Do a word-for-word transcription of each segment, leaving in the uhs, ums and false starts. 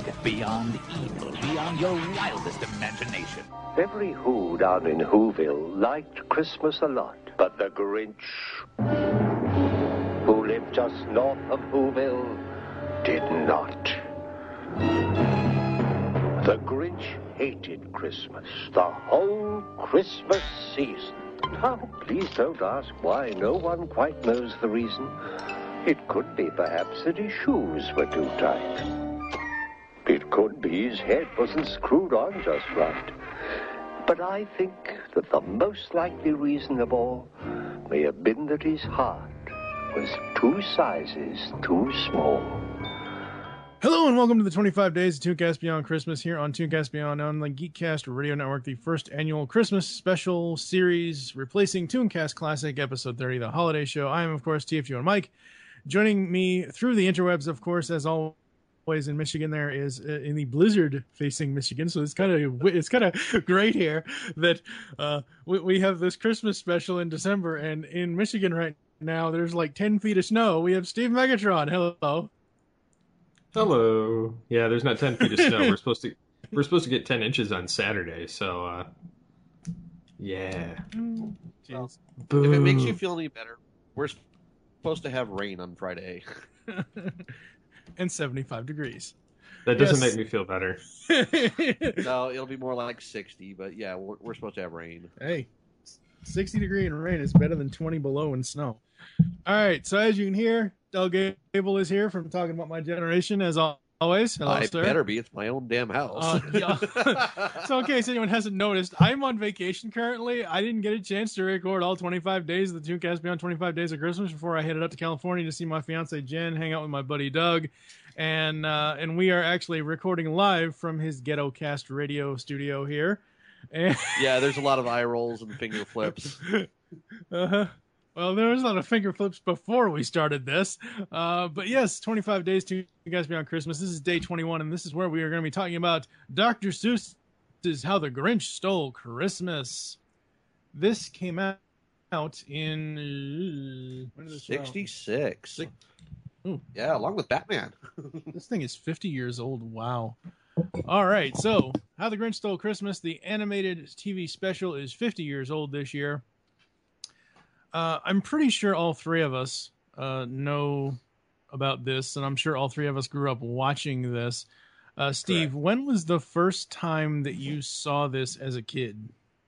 beyond evil, beyond your wildest imagination. Every Who down in Whoville liked Christmas a lot, but the Grinch, who lived just north of Whoville, did not. The Grinch hated Christmas, the whole Christmas season. Oh, please don't ask why. No one quite knows the reason. It could be, perhaps, that his shoes were too tight. It could be his head wasn't screwed on just right. But I think that the most likely reason of all may have been that his heart was two sizes too small. Hello and welcome to the twenty-five Days of Tooncast Beyond Christmas here on Tooncast Beyond on the Geekcast Radio Network, the first annual Christmas special series replacing Tooncast Classic Episode thirty, the holiday show. I am, of course, T F G and Mike. Joining me through the interwebs, of course, as always in Michigan, there is uh, in the blizzard-facing Michigan, so it's kind of it's kind of great here that uh, we, we have this Christmas special in December, and in Michigan right now, there's like ten feet of snow. We have Steve Megatron. Hello. Hello. Yeah, there's not ten feet of snow. We're supposed to we're supposed to get ten inches on Saturday, so uh yeah. Well, if it makes you feel any better, we're supposed to have rain on Friday. And seventy-five degrees. That doesn't Yes. make me feel better. No, it'll be more like sixty, but yeah, we're, we're supposed to have rain. Hey, sixty degree and rain is better than twenty below and snow. All right, so as you can hear, Doug Gable is here from Talking About My Generation, as always. Hello, I sir. better be. It's my own damn house. Uh, yeah. So, in case anyone hasn't noticed, I'm on vacation currently. I didn't get a chance to record all twenty-five days of the Tooncast Beyond twenty-five Days of Christmas before I headed up to California to see my fiance Jen, hang out with my buddy Doug, and uh, and we are actually recording live from his Ghetto Cast radio studio here. And Yeah, there's a lot of eye rolls and finger flips. uh-huh. Well, there was a lot of finger flips before we started this. Uh, but yes, twenty-five Days to you guys Beyond Christmas. This is day twenty-one, and this is where we are going to be talking about Doctor Seuss's How the Grinch Stole Christmas. This came out in... Uh, when did this come out? sixty-six. Six- Ooh. Yeah, along with Batman. This thing is fifty years old. Wow. All right, so How the Grinch Stole Christmas, the animated T V special, is fifty years old this year. Uh, I'm pretty sure all three of us uh, know about this, and I'm sure all three of us grew up watching this. Uh, Steve, Correct. when was the first time that you saw this as a kid?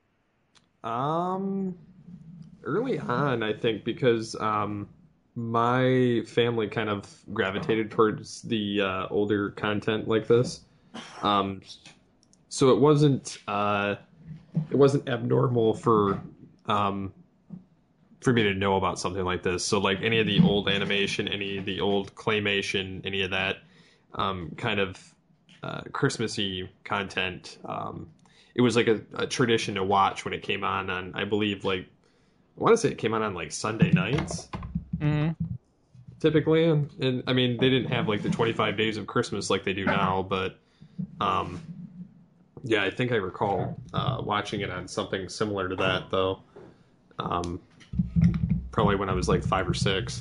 Um early on, I think, because um my family kind of gravitated towards the uh, older content like this. Um so it wasn't uh it wasn't abnormal for um for me to know about something like this. So like any of the old animation, any of the old claymation, any of that um, kind of uh, Christmassy content, um, it was like a, a tradition to watch when it came on on, I believe, like, I want to say it came on on like Sunday nights, Mm-hmm. typically. And, and I mean, they didn't have like the twenty-five days of Christmas like they do now, but um, yeah, I think I recall uh, watching it on something similar to that, though. Um, probably when I was like five or six.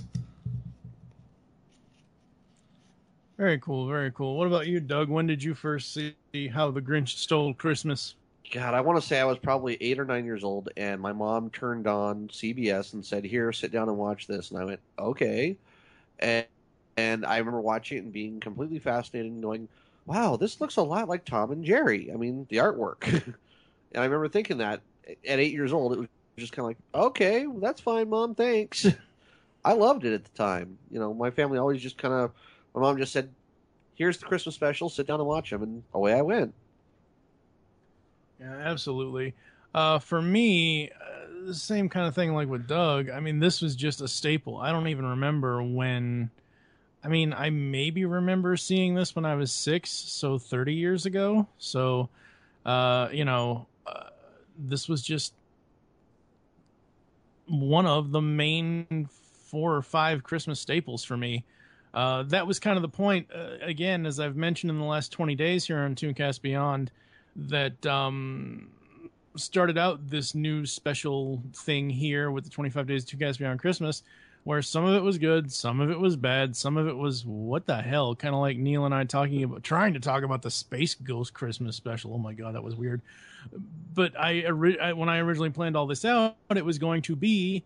Very cool, very cool. What about you, Doug? When did you first see How the Grinch Stole Christmas? God, I want to say I was probably eight or nine years old, and my mom turned on C B S and said, "Here, sit down and watch this." And I went, "Okay." And and I remember watching it and being completely fascinated and going, "Wow, this looks a lot like Tom and Jerry." I mean, the artwork. And I remember thinking that at eight years old, it was just kind of like, "Okay, well, that's fine, Mom, thanks." I loved it at the time. You know, my family always just kind of, my mom just said, "Here's the Christmas special, sit down and watch them," and away I went. Yeah, absolutely. Uh, for me, uh, the same kind of thing like with Doug. I mean, this was just a staple. I don't even remember when. I mean, I maybe remember seeing this when I was six, so thirty years ago. So, uh, you know, uh, this was just one of the main four or five Christmas staples for me. Uh, that was kind of the point, uh, again, as I've mentioned in the last twenty days here on Tooncast Beyond, that um, started out this new special thing here with the twenty-five Days of Tooncast Beyond Christmas, where some of it was good, some of it was bad, some of it was what the hell, kind of like Neil and I talking about trying to talk about the Space Ghost Christmas special. Oh my god, that was weird. But I, I when I originally planned all this out, it was going to be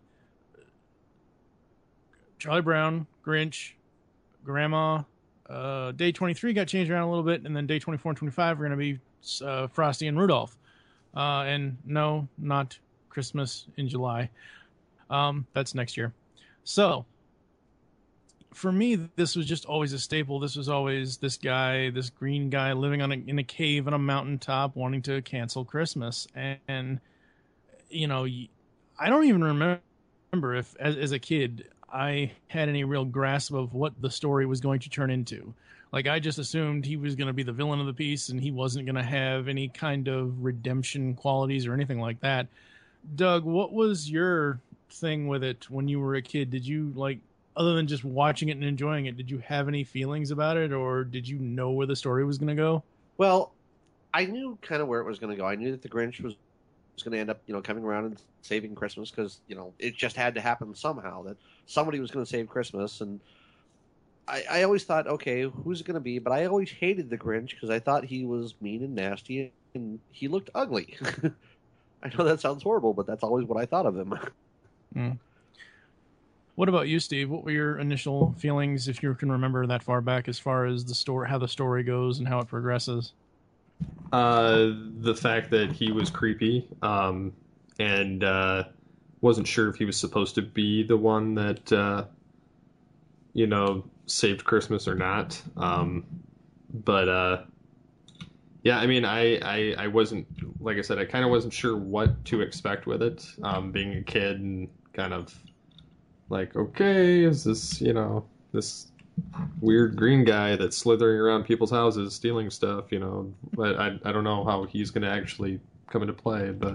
Charlie Brown, Grinch, Grandma. Uh, day twenty-three got changed around a little bit, and then day twenty-four and twenty-five are going to be uh, Frosty and Rudolph. Uh, and no, not Christmas in July. Um, that's next year. So, for me, this was just always a staple. This was always this guy, this green guy living on a, in a cave on a mountaintop wanting to cancel Christmas. And, and you know, I don't even remember if, as, as a kid, I had any real grasp of what the story was going to turn into. Like, I just assumed he was going to be the villain of the piece and he wasn't going to have any kind of redemption qualities or anything like that. Doug, what was your thing with it when you were a kid? Did you, like, other than just watching it and enjoying it, did you have any feelings about it, or did you know where the story was going to go? Well, I knew kind of where it was going to go. I knew that the Grinch was, was going to end up, you know, coming around and saving Christmas because, you know, it just had to happen somehow, that somebody was going to save Christmas. And I, I always thought, okay, who's it going to be? But I always hated the Grinch because I thought he was mean and nasty and he looked ugly. I know that sounds horrible, but that's always what I thought of him. Mm. What about you, Steve? What were your initial feelings, if you can remember that far back, as far as the story, how the story goes and how it progresses? Uh, the fact that he was creepy, um, and uh, wasn't sure if he was supposed to be the one that, uh, you know, saved Christmas or not. Um, but uh, yeah, I mean, I, I, I wasn't, like I said, I kind of wasn't sure what to expect with it, um, being a kid and kind of like, okay, is this, you know, this weird green guy that's slithering around people's houses stealing stuff, you know, but I, I don't know how he's going to actually come into play, but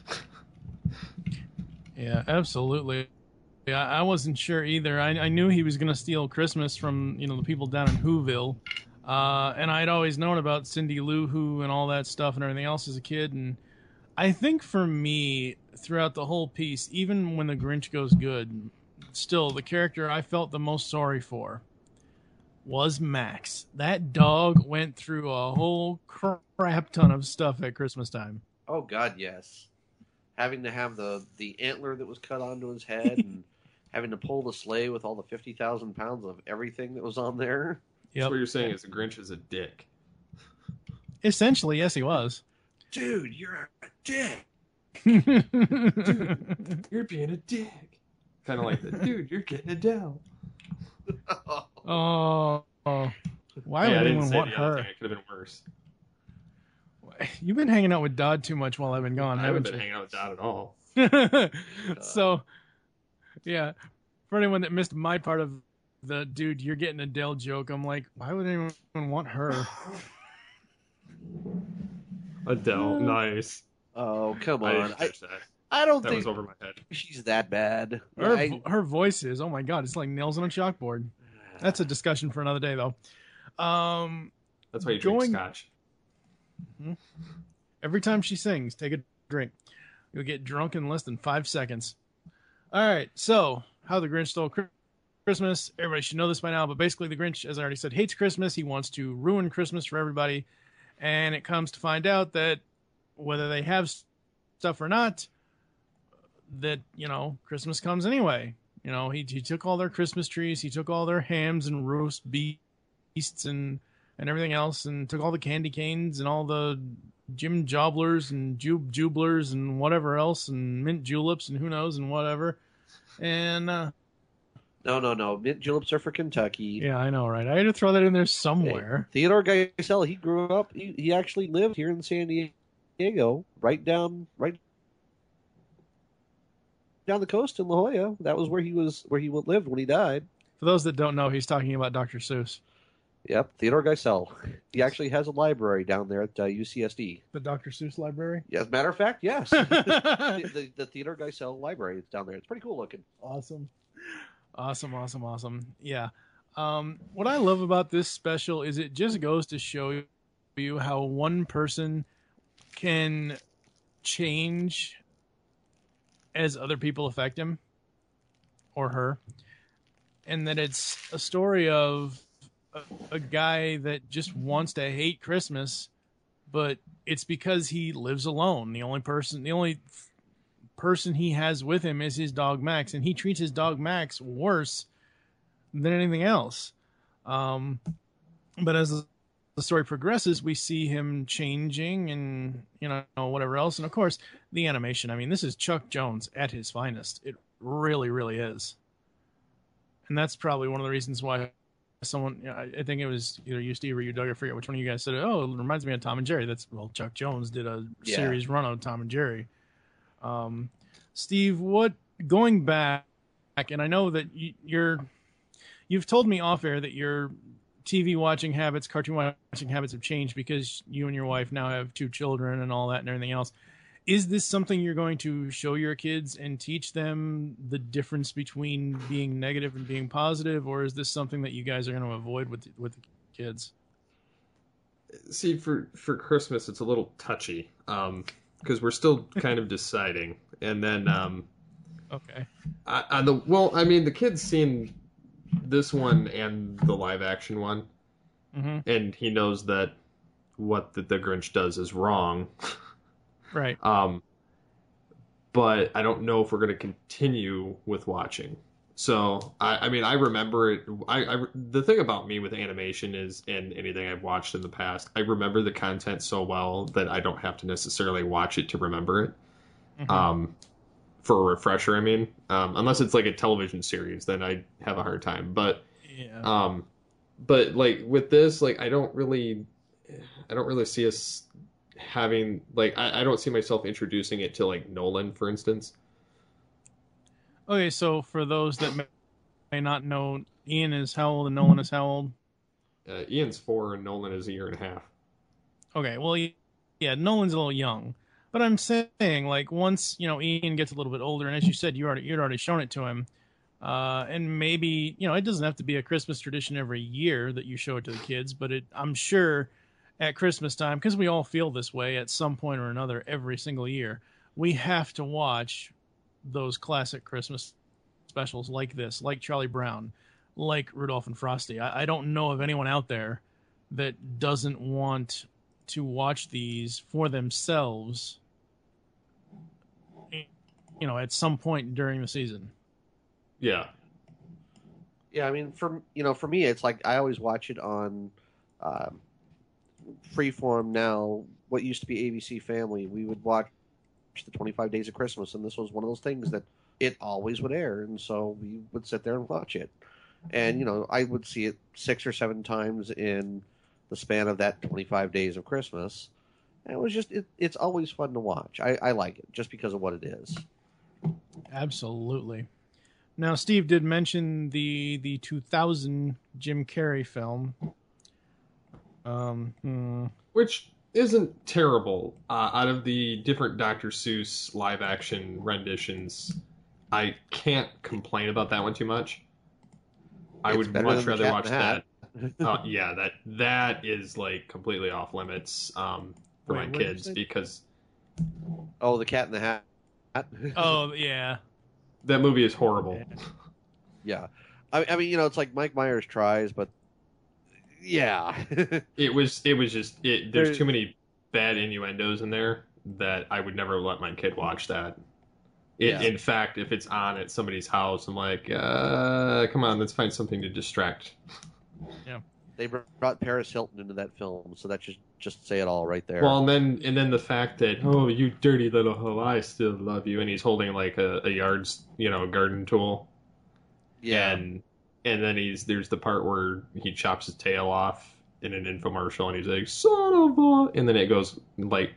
yeah, absolutely. Yeah, I wasn't sure either. I, I knew he was going to steal Christmas from, you know, the people down in Whoville. Uh, and I'd always known about Cindy Lou Who and all that stuff and everything else as a kid. And I think for me, throughout the whole piece, even when the Grinch goes good, still the character I felt the most sorry for was Max. That dog went through a whole crap ton of stuff at Christmas time. Oh, God, yes. Having to have the, the antler that was cut onto his head and having to pull the sleigh with all the fifty thousand pounds of everything that was on there. Yep. So what you're saying is the Grinch is a dick. Essentially, yes, he was. Dude, you're a dick. Dude, you're being a dick. Kind of like the dude, you're getting it down. Oh, oh. Why hey, would I anyone want the her? It could have been worse. You've been hanging out with Dodd too much while I've been gone, I haven't haven't been you? hanging out with Dodd at all. So, yeah, for anyone that missed my part of the dude, you're getting Adele joke, I'm like, why would anyone want her? Adele, nice. Oh, come I on. didn't I, catch that. I don't That think was over my head. she's that bad. Her, I, her voice is, oh my God, it's like nails on a chalkboard. That's a discussion for another day, though. Um, That's why you going, drink scotch. Every time she sings, take a drink. You'll get drunk in less than five seconds. All right, so How the Grinch Stole Christmas. Everybody should know this by now, but basically the Grinch, as I already said, hates Christmas. He wants to ruin Christmas for everybody. And it comes to find out that whether they have stuff or not, that, you know, Christmas comes anyway. You know, he he took all their Christmas trees, he took all their hams and roast beasts and, and everything else, and took all the candy canes and all the Jim Jobblers and Jube Jublers and whatever else, and mint juleps and who knows and whatever. And, uh, no, no, no. Mint juleps are for Kentucky. yeah, I know, right? I had to throw that in there somewhere. Hey, Theodore Geisel, he grew up, he, he actually lived here in San Diego, right down, right down the coast in La Jolla. That was where he was, where he lived when he died. For those that don't know, he's talking about Doctor Seuss. Yep, Theodore Geisel. He actually has a library down there at uh, U C S D. The Doctor Seuss library? Yeah, as a matter of fact, yes. the, the, the Theodore Geisel library is down there. It's pretty cool looking. Awesome. Awesome, awesome, awesome. Yeah. Um, what I love about this special is it just goes to show you how one person can change as other people affect him or her. and that it's a story of a, a guy that just wants to hate Christmas, but it's because he lives alone. The only person, the only person he has with him is his dog Max, and he treats his dog Max worse than anything else. Um, but as the, the story progresses, we see him changing and, you know, whatever else. And of course, the animation. I mean, this is Chuck Jones at his finest. It really, really is. And that's probably one of the reasons why someone, you know, I think it was either you, Steve, or you, Doug, I forget which one of you guys said, oh, it reminds me of Tom and Jerry. That's, well, Chuck Jones did a Yeah. series run on Tom and Jerry. Um, Steve, what, going back, and I know that you, you're, you've told me off air that your T V watching habits, cartoon watching habits have changed because you and your wife now have two children and all that and everything else. Is this something you're going to show your kids and teach them the difference between being negative and being positive, or is this something that you guys are going to avoid with with the kids? See, for for Christmas, it's a little touchy um, because we're still kind of deciding. And then, um, okay, I, on the well, I mean, the kid's seen this one and the live action one, mm-hmm. and he knows that what the, the Grinch does is wrong. Right. Um, but I don't know if we're going to continue with watching. So, I, I mean, I remember it. I, I, the thing about me with animation is, and anything I've watched in the past, I remember the content so well that I don't have to necessarily watch it to remember it. Mm-hmm. Um, for a refresher, I mean, um, unless it's like a television series, then I have a hard time. But, yeah. um, but like with this, like I don't really, I don't really see us having like I, I don't see myself introducing it to like Nolan, for instance. Okay, so for those that may, may not know, Ian is how old and Nolan is how old? Uh, Ian's four and Nolan is a year and a half. Okay, well, yeah, Nolan's a little young, but I'm saying like once you know Ian gets a little bit older, and as you said, you already you'd already shown it to him, uh, and maybe you know it doesn't have to be a Christmas tradition every year that you show it to the kids, but it I'm sure. At Christmas time, because we all feel this way at some point or another every single year, we have to watch those classic Christmas specials like this, like Charlie Brown, like Rudolph and Frosty. I, I don't know of anyone out there that doesn't want to watch these for themselves, you know, at some point during the season. Yeah. Yeah, I mean, for you know, for me, it's like I always watch it on um, Freeform now. What used to be A B C Family, we would watch the twenty-five Days of Christmas, and this was one of those things that it always would air, and so we would sit there and watch it. And you know, I would see it six or seven times in the span of that twenty-five Days of Christmas. And it was just, it, it's always fun to watch. I, I like it just because of what it is. Absolutely. Now, Steve did mention the the two thousand Jim Carrey film. Um, hmm. Which isn't terrible. Uh, out of the different Doctor Seuss live action renditions, I can't complain about that one too much. I It's would better much than The rather Cat watch in the Hat. that. uh, yeah, that that is like completely off limits um, for Wait, my what did you kids say? because Oh, The Cat in the Hat. Oh, yeah. that movie is horrible. Yeah. I, I mean, you know, it's like Mike Myers tries, but yeah. It was it was just it. There's There- too many bad innuendos in there that I would never let my kid watch that. It, Yeah. In fact, if it's on at somebody's house, I'm like, uh, come on, let's find something to distract. They brought Paris Hilton into that film, so that should just say it all right there. Well, and then and then the fact that oh, you dirty little hoe, I still love you, and he's holding like a, a yard's you know garden tool, yeah. and and then he's there's the part where he chops his tail off in an infomercial, and he's like son of a, and then it goes like,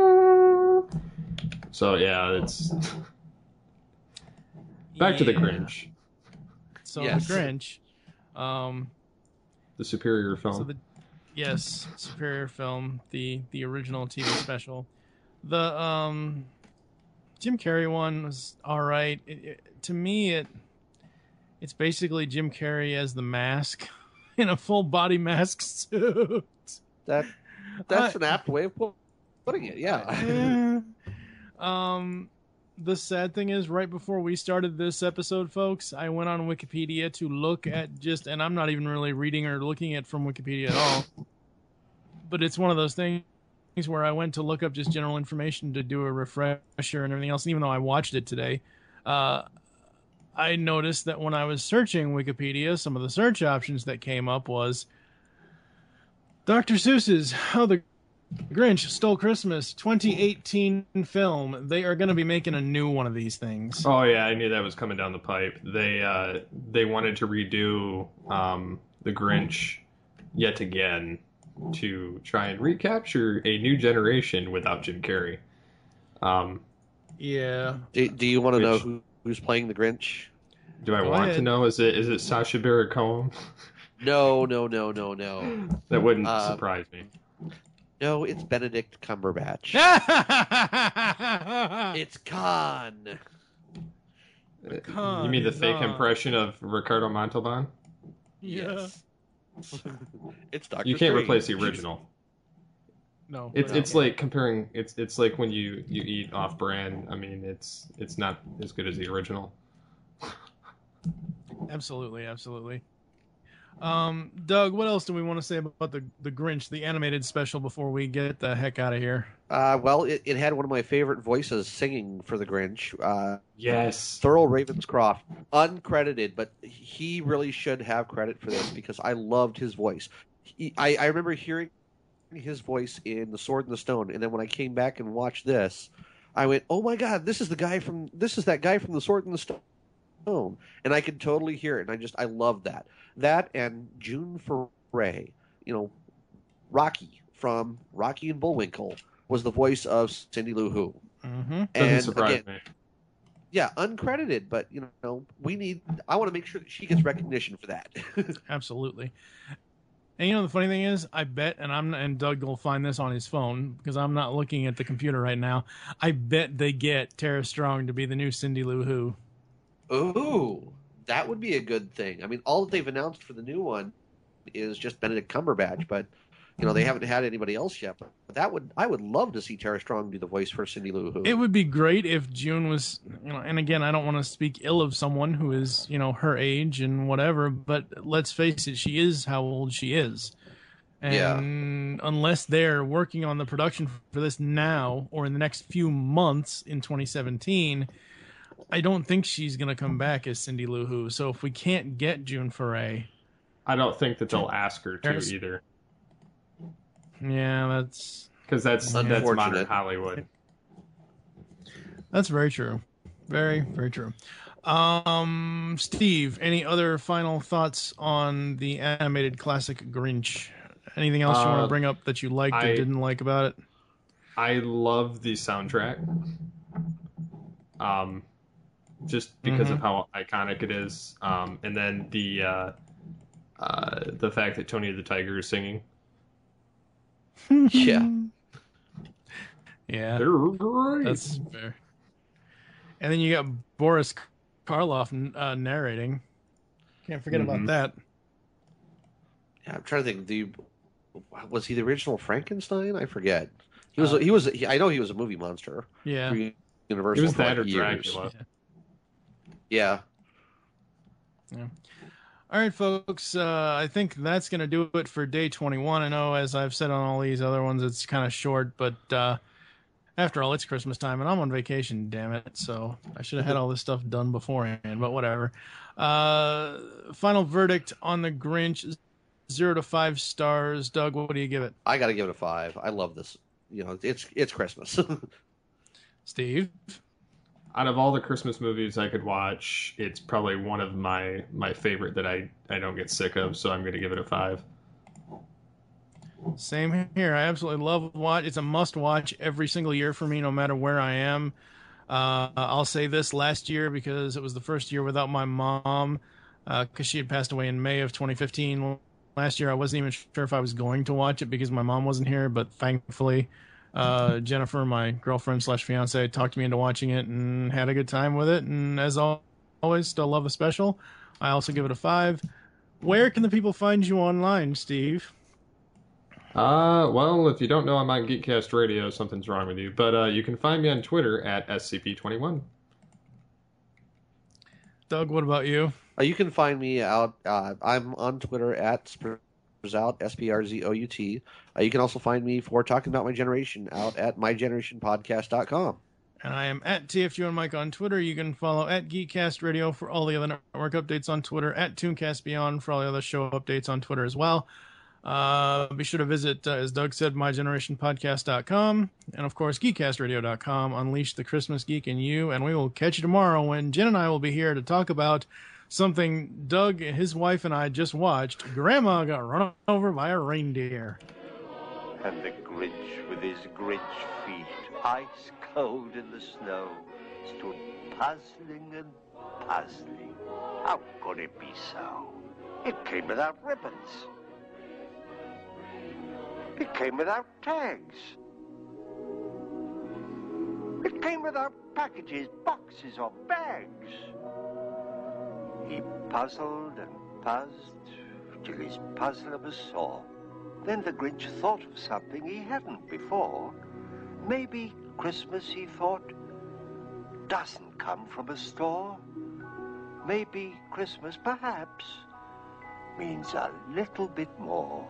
so yeah, it's back to the Yeah. Grinch, So Yes. the Grinch. Um, the superior film. so the yes, superior film, the the original T V special. The um, Jim Carrey one was all right. It, it, to me, it it's basically Jim Carrey as the Mask in a full body mask suit. that that's I- an apt way of pu- putting it. Yeah. Yeah. um, the sad thing is, right before we started this episode, folks, I went on Wikipedia to look at just, and I'm not even really reading or looking at from Wikipedia at all, but it's one of those things where I went to look up just general information to do a refresher and everything else. And even though I watched it today, uh, I noticed that when I was searching Wikipedia, some of the search options that came up was Doctor Seuss's How the Grinch Stole Christmas twenty eighteen film. They are going to be making a new one of these things. Oh yeah, I knew that was coming down the pipe. They uh, they wanted to redo um, the Grinch yet again to try and recapture a new generation without Jim Carrey. Um, yeah. Do, do you want to know Which- who, who's playing the Grinch? do I Go want to ahead. know? Is it is it Sacha Baron Cohen? No, no, no, no, no. That wouldn't Uh, surprise me. No, it's Benedict Cumberbatch. It's Khan. Con, You mean the fake nah. impression of Ricardo Montalban? Yeah. Yes. It's Doctor You can't Strange. replace the original. No. It's no. it's like comparing. It's it's like when you, you eat off brand. I mean, it's it's not as good as the original. Absolutely, absolutely. Um, Doug, what else do we want to say about the the Grinch, the animated special, before we get the heck out of here? Uh, well, it, it had one of my favorite voices singing for the Grinch. Uh, Yes. Thurl Ravenscroft, uncredited, but he really should have credit for this because I loved his voice. He, I, I remember hearing his voice in The Sword and the Stone, and then when I came back and watched this, I went, "Oh my God, this is the guy from this is that guy from The Sword and the Stone," and I could totally hear it, and I just I loved that. That and June Foray, you know, Rocky from Rocky and Bullwinkle was the voice of Cindy Lou Who. Mm-hmm. Doesn't And surprise again, me. yeah, uncredited, but you know, we need. I want to make sure that she gets recognition for that. Absolutely. And you know the funny thing is, I bet, and I'm and Doug will find this on his phone because I'm not looking at the computer right now. I bet they get Tara Strong to be the new Cindy Lou Who. Ooh, that would be a good thing. I mean, all that they've announced for the new one is just Benedict Cumberbatch, but you know they haven't had anybody else yet. But that would I would love to see Tara Strong do the voice for Cindy Lou Who. It would be great if June was, you know, and again, I don't want to speak ill of someone who is, you know, her age and whatever, but let's face it, she is how old she is. And unless they're working on the production for this now or in the next few months in twenty seventeen, I don't think she's going to come back as Cindy Lou Who. So if we can't get June Foray, I don't think that they'll ask her to There's- either, yeah, that's because that's that's modern Unfortunate. Hollywood. that's very true. Very, very true. Um, Steve, any other final thoughts on the animated classic Grinch? Anything else you want Uh, to bring up that you liked I- or didn't like about it? I love the soundtrack. Um, just because of how iconic it is. Um, and then the uh, uh, the fact that Tony the Tiger is singing. Yeah. Yeah, They're great. that's fair. And then you got Boris Karloff uh, narrating. Can't forget about Mhm. that. Yeah, I'm trying to think. The was he the original Frankenstein? I forget. He was. Uh, he was. He, I know he was a movie monster. Yeah. for Universal. It was for that like or years. Dracula. Yeah. All right, folks. Uh, I think that's going to do it for day twenty-one. I know, as I've said on all these other ones, it's kind of short, but uh, after all, it's Christmas time, and I'm on vacation, damn it. So I should have had all this stuff done beforehand, but whatever. Uh, final verdict on the Grinch, zero to five stars. Doug, what do you give it? I got to give it a five. I love this. You know, it's it's Christmas. Steve? Out of all the Christmas movies I could watch, it's probably one of my my favorite that I, I don't get sick of, so I'm going to give it a five. Same here. I absolutely love watch. It's a must watch every single year for me, no matter where I am. Uh, I'll say this last year because it was the first year without my mom because uh, she had passed away in May of twenty fifteen. Last year, I wasn't even sure if I was going to watch it because my mom wasn't here, but thankfully, uh, Jennifer, my girlfriend slash fiance, talked me into watching it and had a good time with it. And as always, still love the special. I also give it a five. Where can the people find you online, Steve? Uh, well, if you don't know I'm on Geekcast Radio, something's wrong with you. But uh, you can find me on Twitter at S C P twenty-one. Doug, what about you? Uh, you can find me out. Uh, I'm on Twitter at Sprzout, S P R Z O U T. Uh, you can also find me for talking about my generation out at my generation podcast dot com. And I am at T F U and Mike on Twitter. You can follow at Geekcast Radio for all the other network updates on Twitter, at Tooncast Beyond for all the other show updates on Twitter as well. Uh, be sure to visit, uh, as Doug said, my generation podcast dot com, and of course, geekcast radio dot com. Unleash the Christmas geek in you, and we will catch you tomorrow when Jen and I will be here to talk about something Doug, his wife, and I just watched. Grandma got run over by a reindeer. And the Grinch with his Grinch feet, ice cold in the snow, stood puzzling and puzzling. How could it be so? It came without ribbons. It came without tags. It came without packages, boxes, or bags. He puzzled and puzzled till his puzzler was sore. Then the Grinch thought of something he hadn't before. Maybe Christmas, he thought, doesn't come from a store. Maybe Christmas, perhaps, means a little bit more.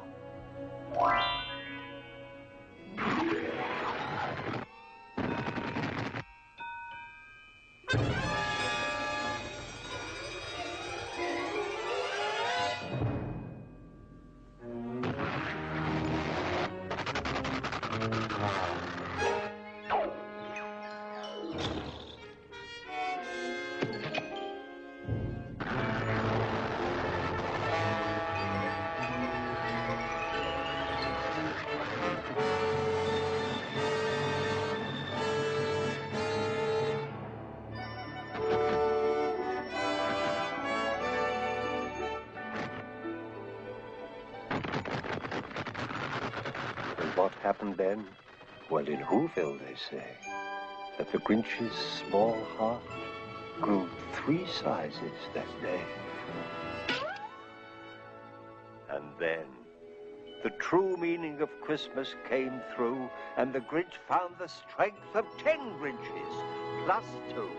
What happened then? Well, in Whoville, they say, that the Grinch's small heart grew three sizes that day. And then, the true meaning of Christmas came through, and the Grinch found the strength of ten Grinches, plus two.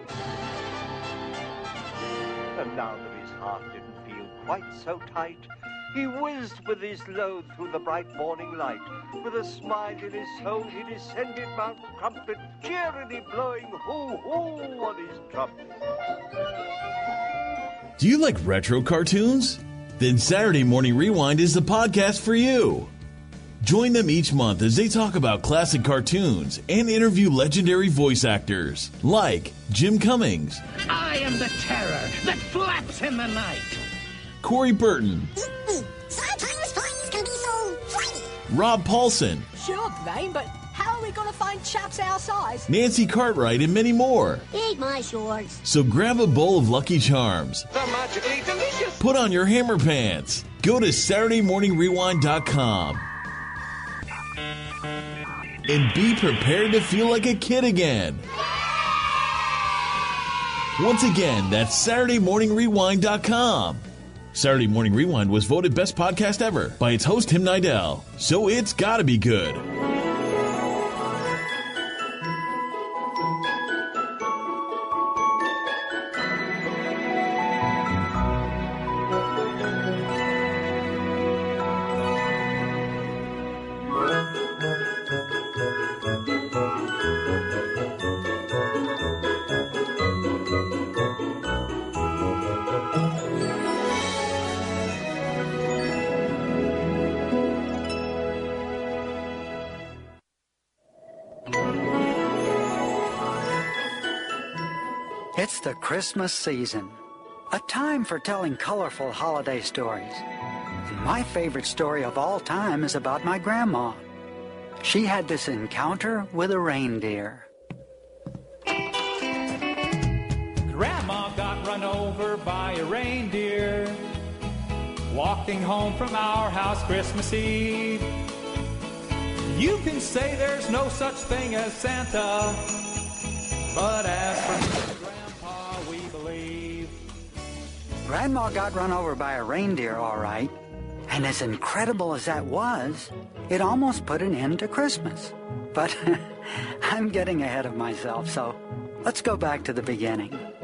And now that his heart didn't feel quite so tight, he whizzed with his load through the bright morning light. With a smile in his soul, he descended Mount Crumpet, cheerily blowing hoo-hoo on his trumpet. Do you like retro cartoons? Then Saturday Morning Rewind is the podcast for you. Join them each month as they talk about classic cartoons and interview legendary voice actors like Jim Cummings. I am the terror that flaps in the night. Corey Burton. Sometimes toys can be so flighty. Rob Paulson. Sure, Blaine, but how are we going to find chaps our size? Nancy Cartwright and many more. Eat my shorts. So grab a bowl of Lucky Charms. The magically delicious. Put on your hammer pants. Go to Saturday Morning Rewind dot com. And be prepared to feel like a kid again. Once again, that's Saturday Morning Rewind dot com. Saturday Morning Rewind was voted Best Podcast Ever by its host, Tim Nidell. So it's gotta be good. It's the Christmas season, a time for telling colorful holiday stories. And my favorite story of all time is about my grandma. She had this encounter with a reindeer. Grandma got run over by a reindeer walking home from our house Christmas Eve. You can say there's no such thing as Santa, but as for Grandpa, we believe. Grandma got run over by a reindeer, all right. And as incredible as that was, it almost put an end to Christmas. But I'm getting ahead of myself, so let's go back to the beginning.